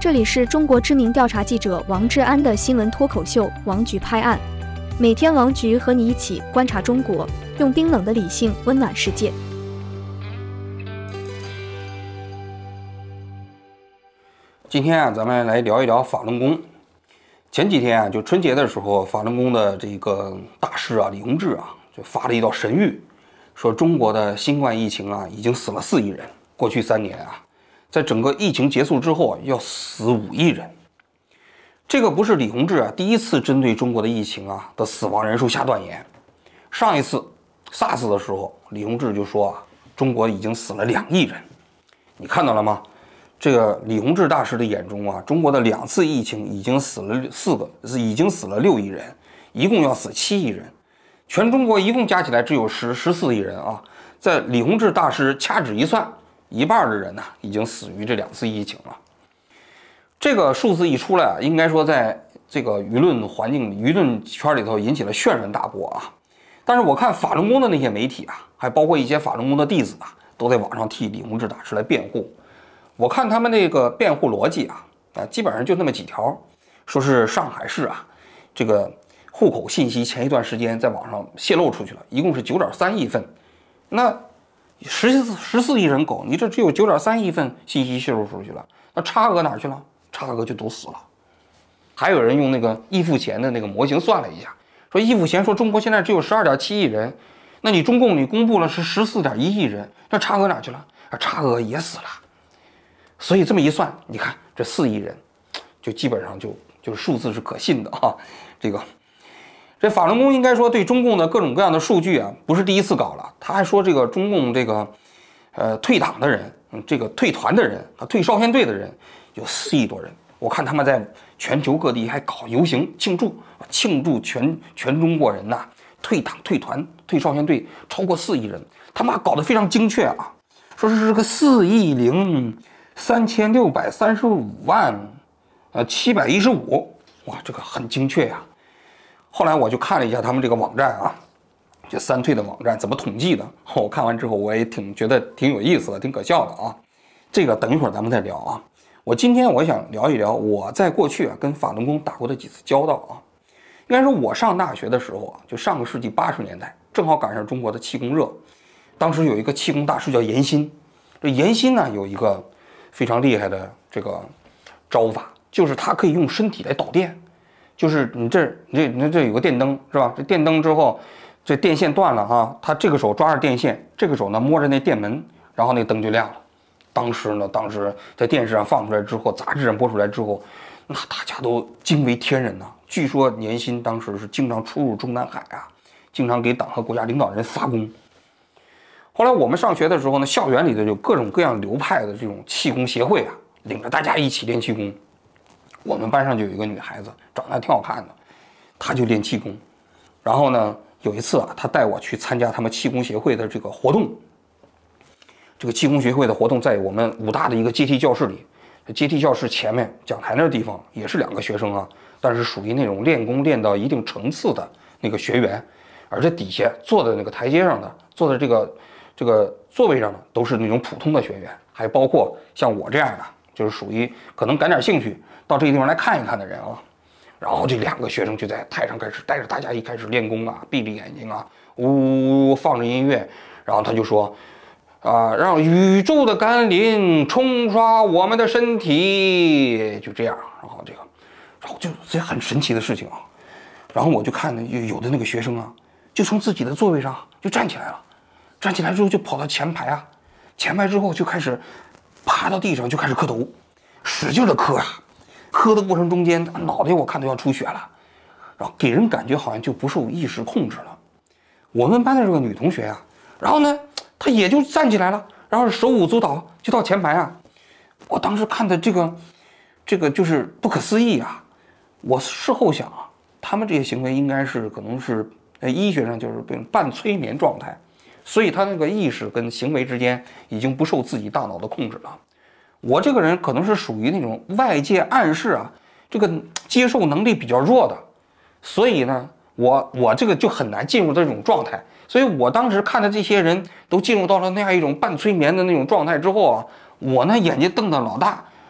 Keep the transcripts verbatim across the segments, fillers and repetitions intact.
这里是中国知名调查记者王志安的新闻脱口秀《王局拍案》，每天王局和你一起观察中国，用冰冷的理性温暖世界。 今天啊，咱们来聊一聊法轮功。前几天啊，就春节的时候，法轮功的这个大师啊，李洪志啊，就发了一道神谕，说中国的新冠疫情啊，已经死了四亿人。过去三年啊，在整个疫情结束之后，要死五亿人。这个不是李洪志啊第一次针对中国的疫情啊的死亡人数下断言。上一次 SARS 的时候，李洪志就说啊，中国已经死了两亿人。你看到了吗？这个李洪志大师的眼中啊，中国的两次疫情已经死了四个，已经死了六亿人，一共要死七亿人。全中国一共加起来只有十十四亿人啊，在李洪志大师掐指一算，一半的人呢、啊、已经死于这两次疫情了。这个数字一出来啊，应该说在这个舆论环境、舆论圈里头引起了轩然大波啊。但是我看法轮功的那些媒体啊，还包括一些法轮功的弟子啊，都在网上替李洪志大师来辩护。我看他们那个辩护逻辑啊，啊，基本上就那么几条，说是上海市啊，这个户口信息前一段时间在网上泄露出去了，一共是九点三亿份，那十四十四亿人口，你这只有九点三亿份信息泄露出去了，那差额哪去了？差额就都死了。还有人用那个易富贤的那个模型算了一下，说易富贤说中国现在只有十二点七亿人，那你中共你公布了是十四点一亿人，那差额哪去了？啊，差额也死了。所以这么一算，你看这四亿人，就基本上就就是数字是可信的啊。这个这法轮功应该说对中共的各种各样的数据啊，不是第一次搞了。他还说这个中共这个呃退党的人，嗯，这个退团的人啊，退少先队的人有四亿多人。我看他们在全球各地还搞游行庆祝，庆祝全全中国人呐、啊、退党、退团、退少先队超过四亿人，他们搞得非常精确啊，说是这个四亿零。三千六百三十五万，呃，七百一十五，哇，这个很精确呀、啊。后来我就看了一下他们这个网站啊，这三退的网站怎么统计的。我看完之后，我也挺觉得挺有意思的，挺可笑的啊。这个等一会儿咱们再聊啊。我今天我想聊一聊我在过去啊跟法轮功打过的几次交道啊。应该说，我上大学的时候啊，就上个世纪八十年代，正好赶上中国的气功热。当时有一个气功大师叫严新，这严新呢有一个非常厉害的这个招法，就是它可以用身体来导电，就是你这你这你这有个电灯是吧？这电灯之后，这电线断了哈，他这个手抓着电线，这个手呢摸着那电门，然后那灯就亮了。当时呢，当时在电视上放出来之后，杂志上播出来之后，那大家都惊为天人呐、啊。据说严新当时是经常出入中南海啊，经常给党和国家领导人发功。后来我们上学的时候呢，校园里头有各种各样流派的这种气功协会啊，领着大家一起练气功。我们班上就有一个女孩子，长得还挺好看的，她就练气功。然后呢，有一次啊，她带我去参加他们气功协会的这个活动。这个气功协会的活动在我们武大的一个阶梯教室里，阶梯教室前面讲台那地方也是两个学生啊，但是属于那种练功练到一定层次的那个学员，而这底下坐在那个台阶上的，坐在这个。这个座位上呢，都是那种普通的学员，还包括像我这样的，就是属于可能感点兴趣到这个地方来看一看的人啊。然后这两个学生就在台上开始带着大家一开始练功啊，闭着眼睛啊，呜放着音乐，然后他就说啊，让宇宙的甘霖冲刷我们的身体，就这样。然后这个，然后就这很神奇的事情啊。然后我就看有有的那个学生啊，就从自己的座位上就站起来了。站起来之后就跑到前排啊，前排之后就开始爬到地上就开始磕头，使劲的磕啊，磕的过程中间脑袋我看都要出血了，然后给人感觉好像就不受意识控制了。我们班的这个女同学啊，然后呢她也就站起来了，然后手舞足蹈就到前排啊。我当时看的这个这个就是不可思议啊。我事后想啊，他们这些行为应该是可能是呃医学上就是半催眠状态。所以他那个意识跟行为之间已经不受自己大脑的控制了。我这个人可能是属于那种外界暗示啊，这个接受能力比较弱的，所以呢，我我这个就很难进入这种状态。所以我当时看的这些人都进入到了那样一种半催眠的那种状态之后啊，我呢眼睛瞪得老大，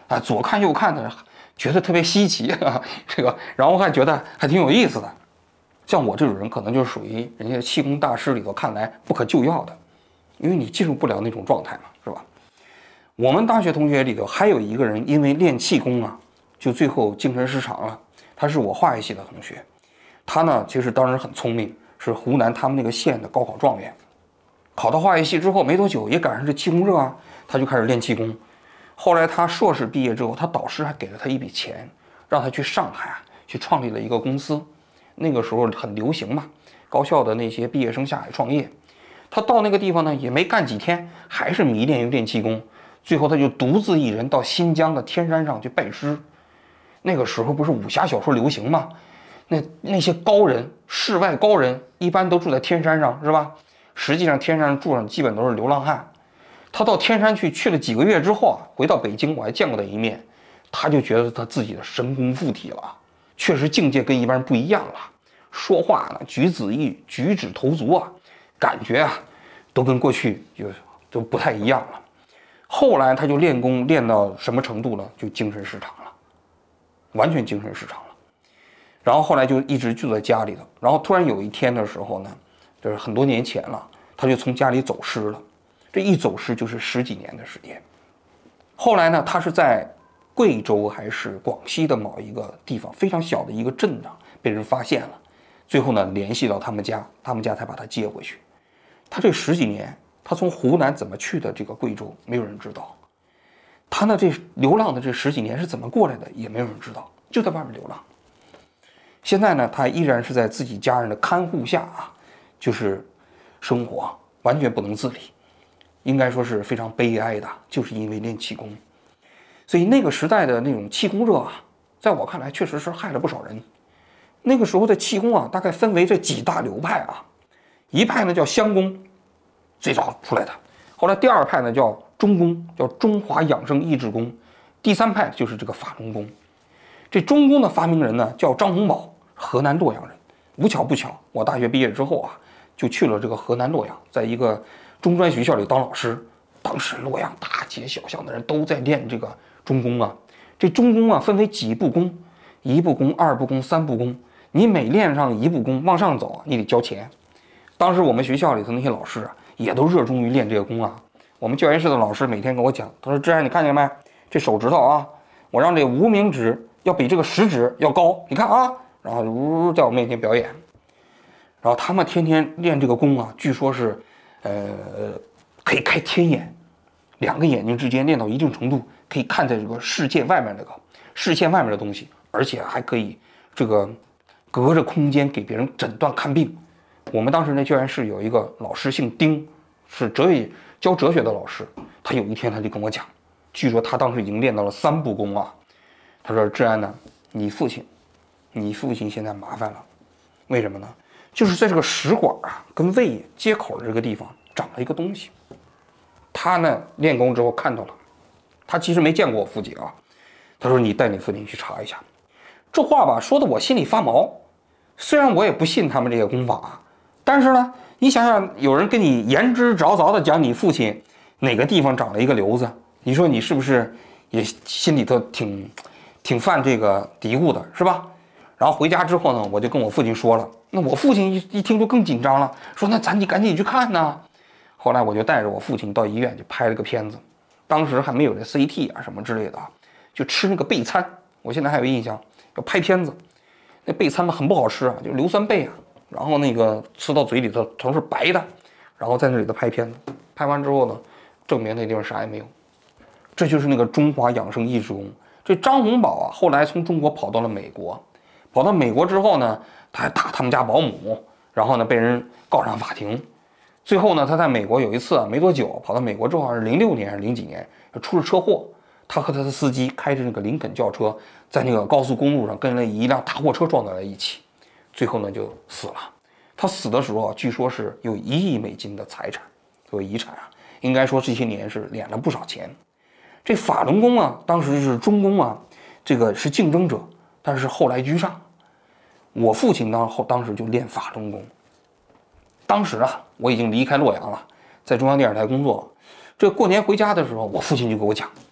啊，左看右看的，觉得特别稀奇啊，这个，然后还觉得还挺有意思的。像我这种人，可能就是属于人家气功大师里头看来不可救药的，因为你进入不了那种状态嘛，是吧？我们大学同学里头还有一个人，因为练气功啊，就最后精神失常了。他是我化学系的同学，他呢其实当时很聪明，是湖南他们那个县的高考状元。考到化学系之后没多久，也赶上这气功热啊，他就开始练气功。后来他硕士毕业之后，他导师还给了他一笔钱，让他去上海啊，去创立了一个公司。那个时候很流行嘛，高校的那些毕业生下海创业。他到那个地方呢，也没干几天，还是迷恋于练气功。最后他就独自一人到新疆的天山上去拜师。那个时候不是武侠小说流行吗？那那些高人，世外高人，一般都住在天山上，是吧？实际上天山上住上基本都是流浪汉。他到天山去去了几个月之后啊，回到北京，我还见过他一面，他就觉得他自己的神功附体了，确实境界跟一般人不一样了，说话呢举止一举止投足啊，感觉啊都跟过去就都不太一样了。后来他就练功练到什么程度呢？就精神失常了，完全精神失常了。然后后来就一直住在家里头，然后突然有一天的时候呢，就是很多年前了，他就从家里走失了。这一走失就是十几年的时间。后来呢，他是在贵州还是广西的某一个地方非常小的一个镇上被人发现了，最后呢联系到他们家，他们家才把他接回去。他这十几年，他从湖南怎么去的这个贵州，没有人知道。他呢这流浪的这十几年是怎么过来的，也没有人知道，就在外面流浪。现在呢，他依然是在自己家人的看护下啊，就是生活完全不能自理，应该说是非常悲哀的，就是因为练气功。所以那个时代的那种气功热啊，在我看来确实是害了不少人。那个时候的气功啊，大概分为这几大流派啊，一派呢叫香功，最早出来的，后来第二派呢叫中功，叫中华养生益智功，第三派就是这个法轮功。这中功的发明人呢叫张洪宝，河南洛阳人。无巧不巧，我大学毕业之后啊，就去了这个河南洛阳，在一个中专学校里当老师。当时洛阳大街小巷的人都在练这个中功啊。这中功啊分为几步功，一步功、二步功、三步功。你每练上一步功往上走啊，你得交钱。当时我们学校里头那些老师啊，也都热衷于练这个功啊。我们教研室的老师每天跟我讲，他说：“志安，你看见没？这手指头啊，我让这无名指要比这个食指要高，你看啊。”然后呜在我面前表演。然后他们天天练这个功啊，据说是，呃，可以开天眼，两个眼睛之间练到一定程度，可以看在这个视线外面那个视线外面的东西，而且还可以这个隔着空间给别人诊断看病。我们当时那教研室有一个老师姓丁，是哲学教哲学的老师。他有一天他就跟我讲，据说他当时已经练到了三步功啊。他说：“志安呢，你父亲，你父亲现在麻烦了，为什么呢？就是在这个食管啊跟胃接口的这个地方长了一个东西。他呢练功之后看到了，他其实没见过我父亲啊。他说你带你父亲去查一下。这话吧说的我心里发毛。虽然我也不信他们这些功法啊，但是呢，你想想，有人跟你言之凿凿的讲你父亲哪个地方长了一个瘤子，你说你是不是也心里头挺挺犯这个嘀咕的，是吧？然后回家之后呢，我就跟我父亲说了，那我父亲一一听就更紧张了，说那咱你赶紧去看呐。后来我就带着我父亲到医院去拍了个片子，当时还没有这 C T 啊什么之类的，就吃那个备餐，我现在还有印象，要拍片子，那备餐嘛很不好吃啊，就硫酸贝啊，然后那个吃到嘴里头全是白的，然后在那里头拍片子，拍完之后呢，证明那地方啥也没有，这就是那个中华养生益智功。这张洪宝啊，后来从中国跑到了美国。跑到美国之后呢，他还打他们家保姆，然后呢被人告上法庭。最后呢，他在美国有一次啊，没多久跑到美国之后，好像是零六年还是零几年，出了车祸。他和他的司机开着那个林肯轿车，在那个高速公路上跟了一辆大货车撞在了一起，最后呢就死了。他死的时候啊，据说是有一亿美金的财产作为遗产啊，应该说这些年是敛了不少钱。这法轮功啊，当时是中功啊，这个是竞争者，但是后来居上。我父亲当后当时就练法轮功。当时啊，我已经离开洛阳了，在中央电视台工作。这过年回家的时候，我父亲就给我讲，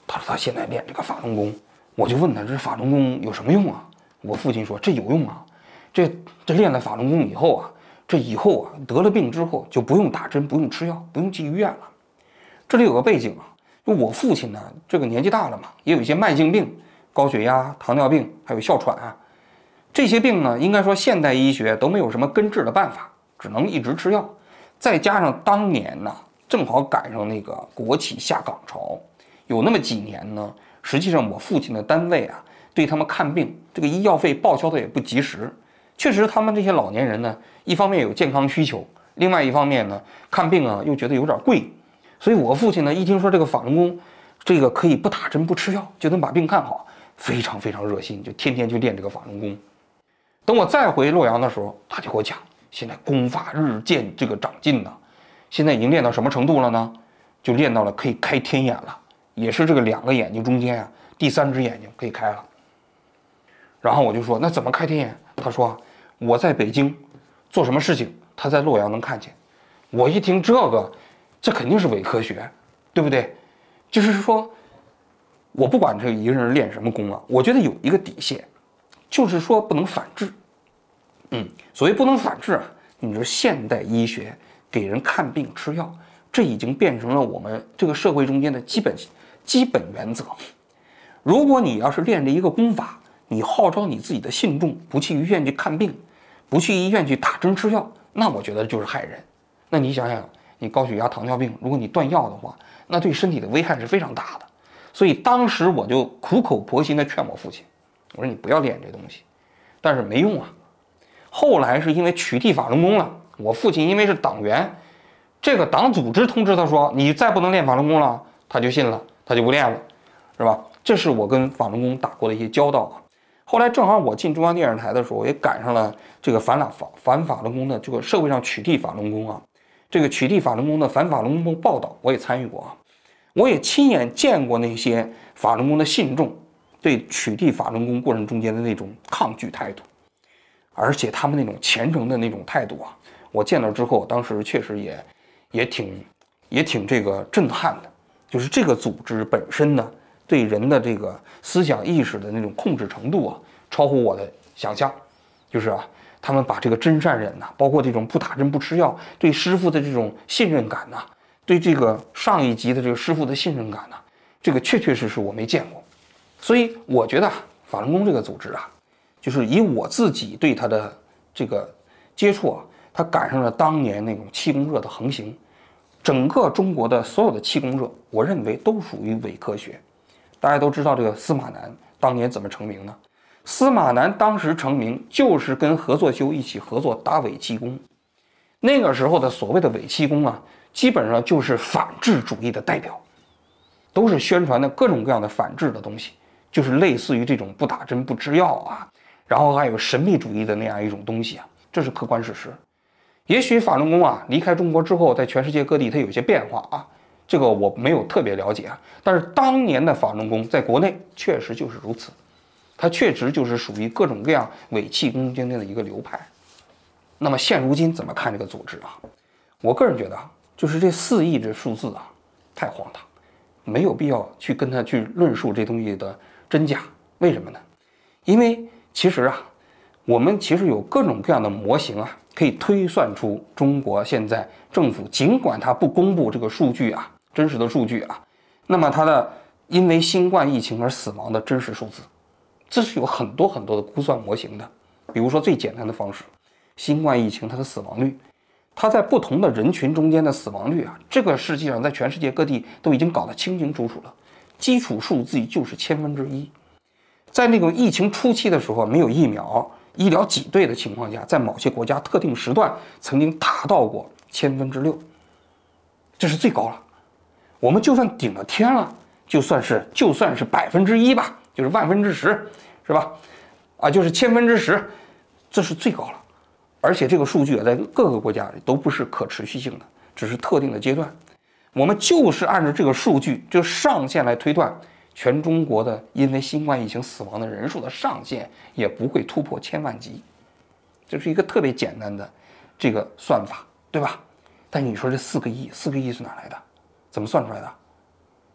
他说他现在练这个法轮功，我就问他这法轮功有什么用啊？我父亲说这有用啊，这这练了法轮功以后啊，这以后啊得了病之后就不用打针，不用吃药，不用进医院了。这里有个背景啊，就我父亲呢这个年纪大了嘛，也有一些慢性病，高血压、糖尿病，还有哮喘啊，这些病呢应该说现代医学都没有什么根治的办法，只能一直吃药。再加上当年呢正好赶上那个国企下岗潮，有那么几年呢，实际上我父亲的单位啊对他们看病这个医药费报销的也不及时。确实他们这些老年人呢，一方面有健康需求，另外一方面呢看病啊又觉得有点贵，所以我父亲呢一听说这个法轮功这个可以不打针不吃药就能把病看好，非常非常热心，就天天去练这个法轮功。等我再回洛阳的时候，他就给我讲，现在功法日渐这个长进呢，现在已经练到什么程度了呢？就练到了可以开天眼了，也是这个两个眼睛中间啊，第三只眼睛可以开了。然后我就说那怎么开天眼？他说我在北京做什么事情，他在洛阳能看见。我一听这个，这肯定是伪科学，对不对？就是说，我不管这一个人练什么功啊，我觉得有一个底线，就是说不能反制。嗯，所谓不能反制啊，你说现代医学给人看病吃药，这已经变成了我们这个社会中间的基本基本原则。如果你要是练着一个功法，你号召你自己的信众不去医院去看病，不去医院去打针吃药，那我觉得就是害人。那你想想，你高血压、糖尿病，如果你断药的话，那对身体的危害是非常大的。所以当时我就苦口婆心地劝我父亲，我说你不要练这东西，但是没用啊。后来是因为取缔法轮功了，我父亲因为是党员，这个党组织通知他说你再不能练法轮功了，他就信了，他就不练了，是吧？这是我跟法轮功打过的一些交道啊。后来正好我进中央电视台的时候，也赶上了这个反法反法轮功的这个社会上取缔法轮功啊，这个取缔法轮功的反法轮功报道我也参与过啊，我也亲眼见过那些法轮功的信众对取缔法轮功过程中间的那种抗拒态度，而且他们那种虔诚的那种态度啊，我见到之后，当时确实也也挺也挺这个震撼的，就是这个组织本身呢，对人的这个思想意识的那种控制程度啊，超乎我的想象。就是啊，他们把这个真善忍呐、啊，包括这种不打针不吃药，对师傅的这种信任感呐、啊，对这个上一级的这个师傅的信任感呐、啊，这个确确实实我没见过。所以我觉得法轮功这个组织啊，就是以我自己对他的这个接触啊，他赶上了当年那种气功热的横行，整个中国的所有的气功热，我认为都属于伪科学。大家都知道这个司马南当年怎么成名呢？司马南当时成名就是跟何作修一起合作打伪气功。那个时候的所谓的伪气功啊，基本上就是反智主义的代表，都是宣传的各种各样的反智的东西，就是类似于这种不打针不吃药啊，然后还有神秘主义的那样一种东西啊，这是客观事实。也许法轮功啊离开中国之后，在全世界各地它有些变化啊，这个我没有特别了解啊，但是当年的法轮功在国内确实就是如此，它确实就是属于各种各样伪气功中间的一个流派。那么现如今怎么看这个组织啊？我个人觉得啊，就是这四亿这数字啊，太荒唐，没有必要去跟他去论述这东西的真假。为什么呢？因为其实啊，我们其实有各种各样的模型啊，可以推算出中国现在政府尽管它不公布这个数据啊，真实的数据啊，那么它的因为新冠疫情而死亡的真实数字，这是有很多很多的估算模型的。比如说最简单的方式，新冠疫情它的死亡率，它在不同的人群中间的死亡率啊，这个实际上在全世界各地都已经搞得清清楚楚了，基础数字就是千分之一。在那个疫情初期的时候，没有疫苗、医疗挤兑的情况下，在某些国家特定时段曾经达到过千分之六，这是最高了。我们就算顶了天了，就算是就算是百分之一吧，就是万分之十，是吧？啊，就是千分之十，这是最高了。而且这个数据啊，在各个国家里都不是可持续性的，只是特定的阶段。我们就是按照这个数据，这上限来推断，全中国的因为新冠疫情死亡的人数的上限也不会突破千万级，这是一个特别简单的这个算法，对吧？但你说这四个亿，四个亿是哪来的？怎么算出来的？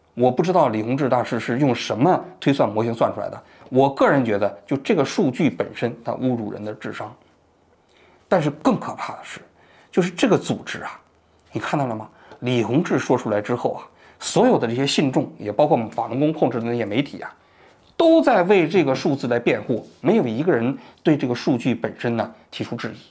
我不知道李洪志大师是用什么推算模型算出来的。我个人觉得，就这个数据本身，它侮辱人的智商。但是更可怕的是，就是这个组织啊，你看到了吗？李洪志说出来之后啊，所有的这些信众，也包括法轮功控制的那些媒体啊，都在为这个数字来辩护，没有一个人对这个数据本身呢提出质疑。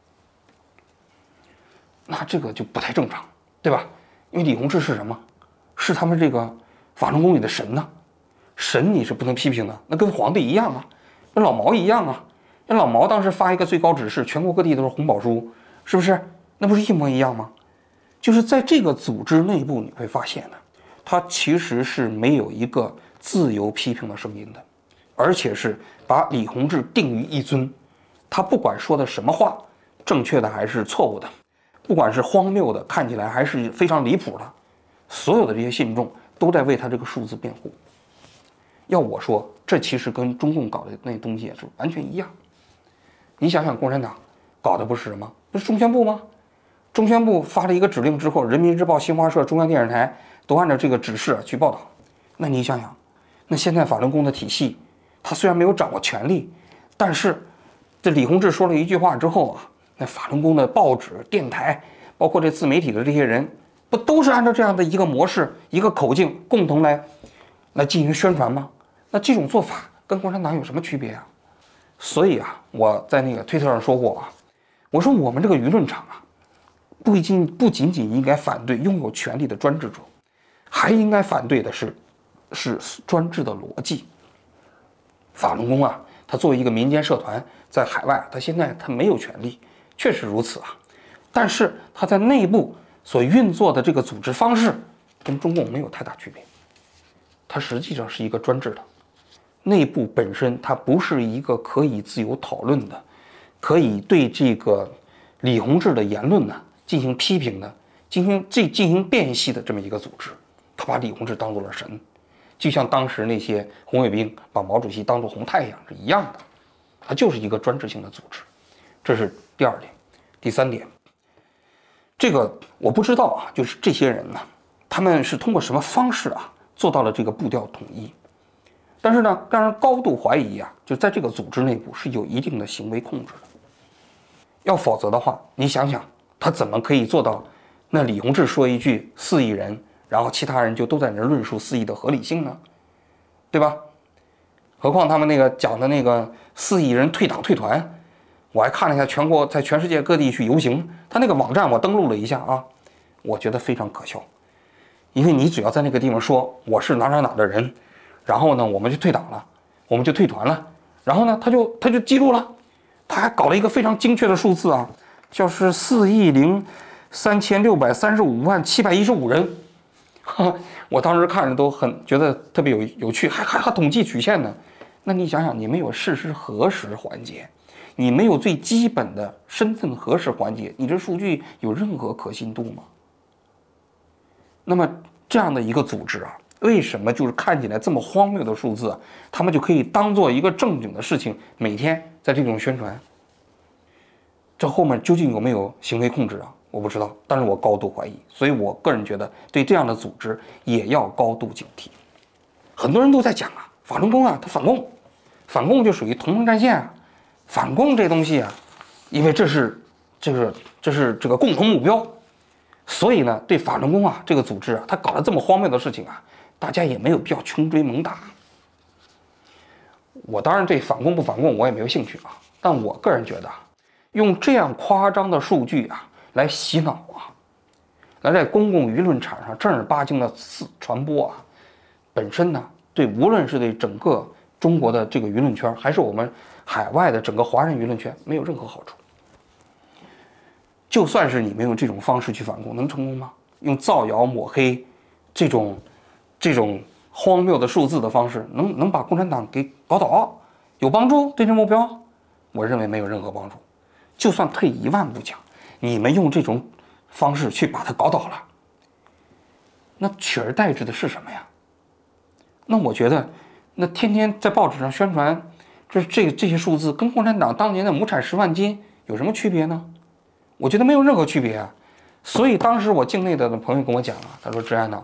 那这个就不太正常，对吧？因为李洪志是什么？是他们这个法轮功里的神呢。神你是不能批评的，那跟皇帝一样啊，跟老毛一样啊。那老毛当时发一个最高指示，全国各地都是红宝书，是不是？那不是一模一样吗？就是在这个组织内部，你会发现呢，它其实是没有一个自由批评的声音的，而且是把李洪志定于一尊。他不管说的什么话，正确的还是错误的，不管是荒谬的，看起来还是非常离谱的，所有的这些信众都在为他这个数字辩护。要我说，这其实跟中共搞的那东西也是完全一样。你想想，共产党搞的不是什么？不是中宣部吗？中宣部发了一个指令之后，人民日报、新华社、中央电视台都按照这个指示去报道。那你想想，那现在法轮功的体系，他虽然没有掌握权力，但是这李洪志说了一句话之后啊，那法轮功的报纸、电台，包括这自媒体的这些人，不都是按照这样的一个模式、一个口径，共同来来进行宣传吗？那这种做法跟共产党有什么区别啊？所以啊，我在那个推特上说过啊，我说我们这个舆论场啊，不仅不仅仅应该反对拥有权力的专制者，还应该反对的是是专制的逻辑。法轮功啊，它作为一个民间社团，在海外，它现在它没有权利，确实如此啊。但是它在内部所运作的这个组织方式，跟中共没有太大区别，它实际上是一个专制的。内部本身它不是一个可以自由讨论的，可以对这个李洪志的言论呢进行批评的，进行这进行辨析的这么一个组织。他把李洪志当作了神，就像当时那些红卫兵把毛主席当作红太阳是一样的，它就是一个专制性的组织。这是第二点。第三点，这个我不知道啊，就是这些人呢，他们是通过什么方式啊做到了这个步调统一？但是呢，让人高度怀疑啊，就在这个组织内部是有一定的行为控制的。要否则的话，你想想，他怎么可以做到？那李洪志说一句四亿人，然后其他人就都在那论述四亿的合理性呢，对吧？何况他们那个讲的那个四亿人退党退团，我还看了一下全国在全世界各地去游行，他那个网站我登录了一下啊，我觉得非常可笑。因为你只要在那个地方说我是哪哪哪的人，然后呢，我们就退党了，我们就退团了，然后呢，他就他就记录了，他还搞了一个非常精确的数字啊，就是四亿零三千六百三十五万七百一十五人，哈，我当时看着都很觉得特别有有趣，还还还统计曲线呢。那你想想，你没有事实核实环节，你没有最基本的身份核实环节，你这数据有任何可信度吗？那么这样的一个组织啊，为什么就是看起来这么荒谬的数字啊，他们就可以当做一个正经的事情，每天在这种宣传？这后面究竟有没有行为控制啊？我不知道，但是我高度怀疑，所以我个人觉得对这样的组织也要高度警惕。很多人都在讲啊，法轮功啊，它反共，反共就属于同盟战线啊，反共这东西啊，因为这是这个这是这个共同目标。所以呢，对法轮功啊这个组织啊，他搞了这么荒谬的事情啊，大家也没有必要穷追猛打。我当然对反共不反共我也没有兴趣啊，但我个人觉得，用这样夸张的数据啊来洗脑啊，来在公共舆论场上正儿八经的传播啊，本身呢，对无论是对整个中国的这个舆论圈，还是我们海外的整个华人舆论圈，没有任何好处。就算是你们用这种方式去反共，能成功吗？用造谣抹黑这种这种荒谬的数字的方式，能能把共产党给搞倒？有帮助对这目标？我认为没有任何帮助。就算退一万步讲，你们用这种方式去把它搞倒了，那取而代之的是什么呀？那我觉得，那天天在报纸上宣传这这这些数字，跟共产党当年的亩产十万斤有什么区别呢？我觉得没有任何区别啊。所以当时我境内的朋友跟我讲啊，他说：“志安呐，他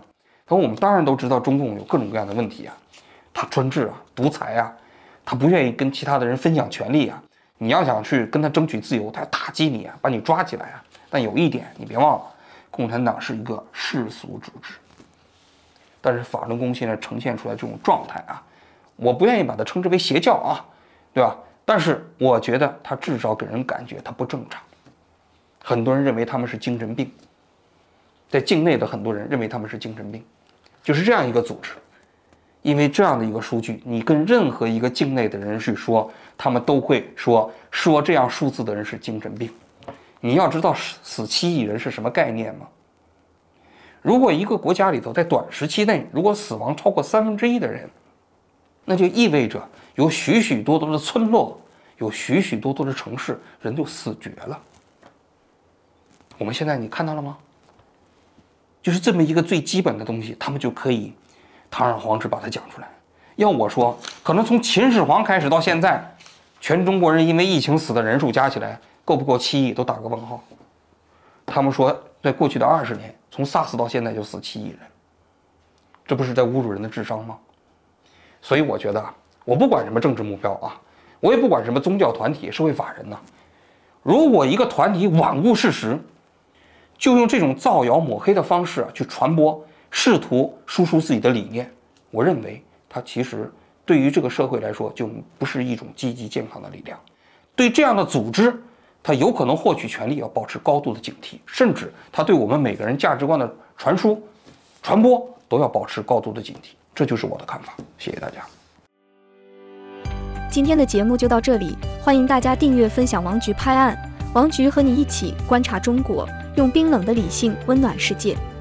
可我们当然都知道中共有各种各样的问题啊，他专制啊，独裁啊，他不愿意跟其他的人分享权利啊。你要想去跟他争取自由，他要打击你啊，把你抓起来啊。但有一点你别忘了，共产党是一个世俗组织。但是法轮功现在呈现出来这种状态啊，我不愿意把它称之为邪教啊，对吧？但是我觉得它至少给人感觉它不正常。很多人认为他们是精神病，在境内的很多人认为他们是精神病，就是这样一个组织。因为这样的一个数据，你跟任何一个境内的人去说，他们都会说说这样数字的人是精神病。你要知道死七亿人是什么概念吗？如果一个国家里头在短时期内，如果死亡超过三分之一的人，那就意味着有许许多多的村落，有许许多多的城市人就死绝了。我们现在你看到了吗？就是这么一个最基本的东西，他们就可以堂而皇之把它讲出来。要我说，可能从秦始皇开始到现在，全中国人因为疫情死的人数加起来够不够七亿，都打个问号。他们说，在过去的二十年，从 SARS 到现在就死七亿人，这不是在侮辱人的智商吗？所以我觉得啊，我不管什么政治目标啊，我也不管什么宗教团体、社会法人呐、啊。如果一个团体罔顾事实，就用这种造谣抹黑的方式啊去传播，试图输出自己的理念，我认为它其实对于这个社会来说就不是一种积极健康的力量。对这样的组织，它有可能获取权力要保持高度的警惕，甚至它对我们每个人价值观的传输、传播都要保持高度的警惕。这就是我的看法，谢谢大家。 今天的节目就到这里，欢迎大家订阅分享王局拍案，王局和你一起观察中国，用冰冷的理性温暖世界。